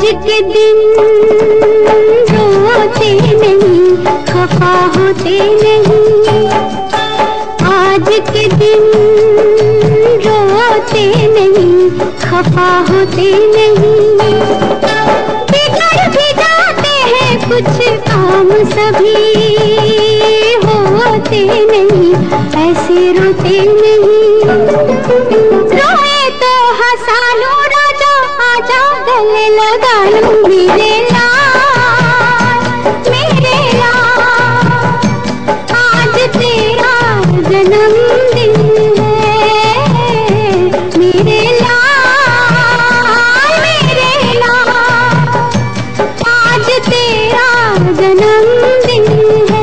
के दिन रोते नहीं, खफा होते नहीं। आज के दिन रोते नहीं, खफा होते नहीं। बिगड़ भी जाते हैं कुछ काम, सभी होते नहीं, ऐसे रोते नहीं। रोए तो हंसा लो राजा, आजा गले लगा लूं मेरे लाल, मेरे लाल। आज तेरा जन्मदिन है मेरे लाल, मेरे लाल। आज तेरा जन्मदिन है।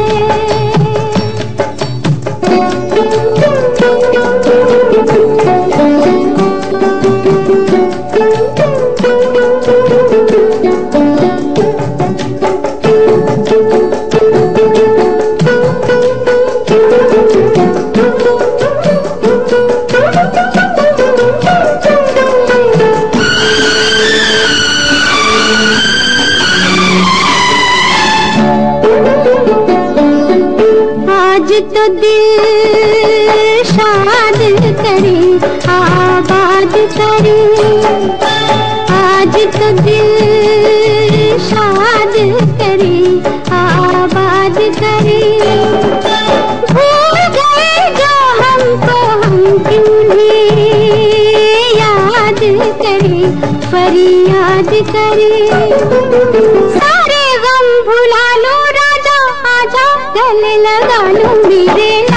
आज तो दिल शाद करे, आबाद करे। आज तो दिल शाद करे, आबाद करे। भूल गए जो हमको, हम क्यों याद करे, फरियाद करे। सारे गम भुला लो राजा, आजा गले लगा लो मेरे